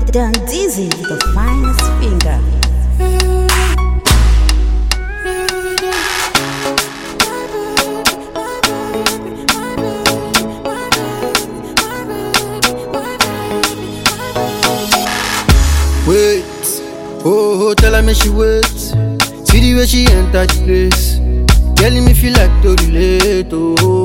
Don Dizzy, the finest finger. Wait, oh, tell her me she wait. See the way she enter the place, telling me feel like to relate. Oh,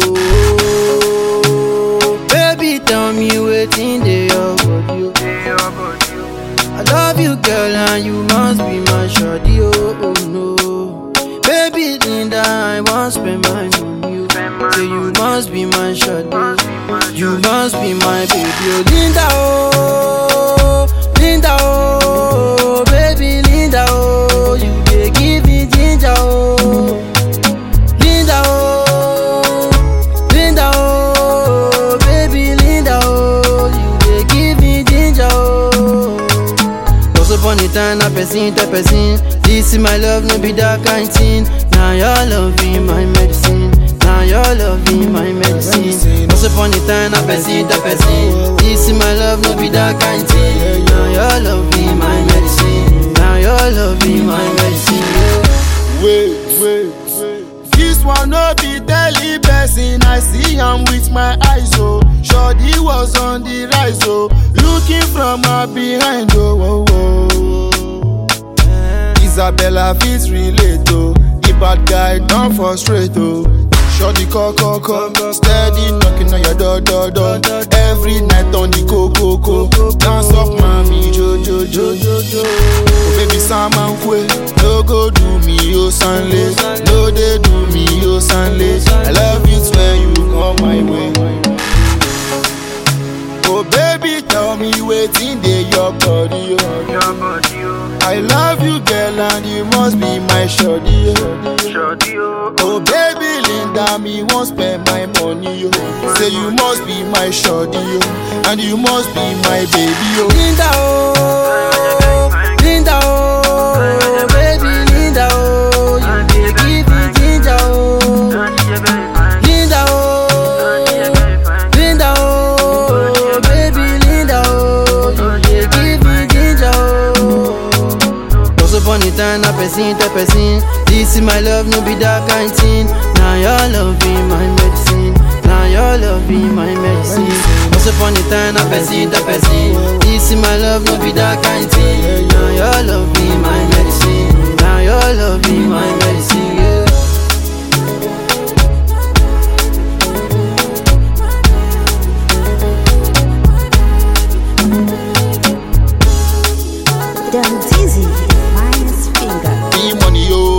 baby, tell me waiting there your body. I love you, girl, and you must be my shawty. Oh no, baby Linda, I want spend my money. Say you must be my shawty. You must be my baby. Oh Linda, oh Linda, oh baby Linda, oh you dey give me ginger, oh Linda, oh Linda, oh baby Linda, oh you dey give me ginger, oh. Once upon a time, a person to person, this is my love, no be that kind thing. Now your love be my medicine. Now your love be my medicine. Once upon a time, a person to person, this is my love, no be that kind thing. Now your love be my medicine. Now your love be my medicine. Wait. This one no be daily person. I see am with my eyes, oh. Shorty was on the rise, oh. Looking from her behind, oh. Isabella fit relate, oh. The bad guy don't frustrate, oh. Shorty call, steady knocking on your door. Every night on the coco, dance off mommy, jo. Oh baby, Saman Kwe, no go do me, oh Sanle. No they do me, oh Sanle. I love you when you come my way. Oh baby, tell me waiting there your body, oh. I love you, girl, and you must be my shawty, oh. Oh baby Linda, me won't spend my money, oh. Say you must be my shawty, oh. And you must be my baby, oh. Linda, oh Linda, oh baby Linda, oh you dey give me ginger, oh Linda, oh Linda, oh baby Linda, oh you dey give me ginger, oh. Once upon a time, a person to person, this is my love, no be that kind thing. Now your love be my medicine. Now your love be my medicine. Once upon a time, a person to person, this is my love, no be that kind thing. Now your love be my medicine. Now your love be my medicine, yeah. Don Dizzy, the finest finger. Be money, oh.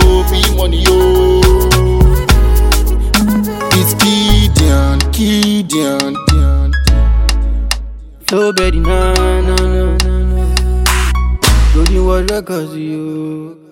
It's Gideon. So baby, no. Don't you worry, cause you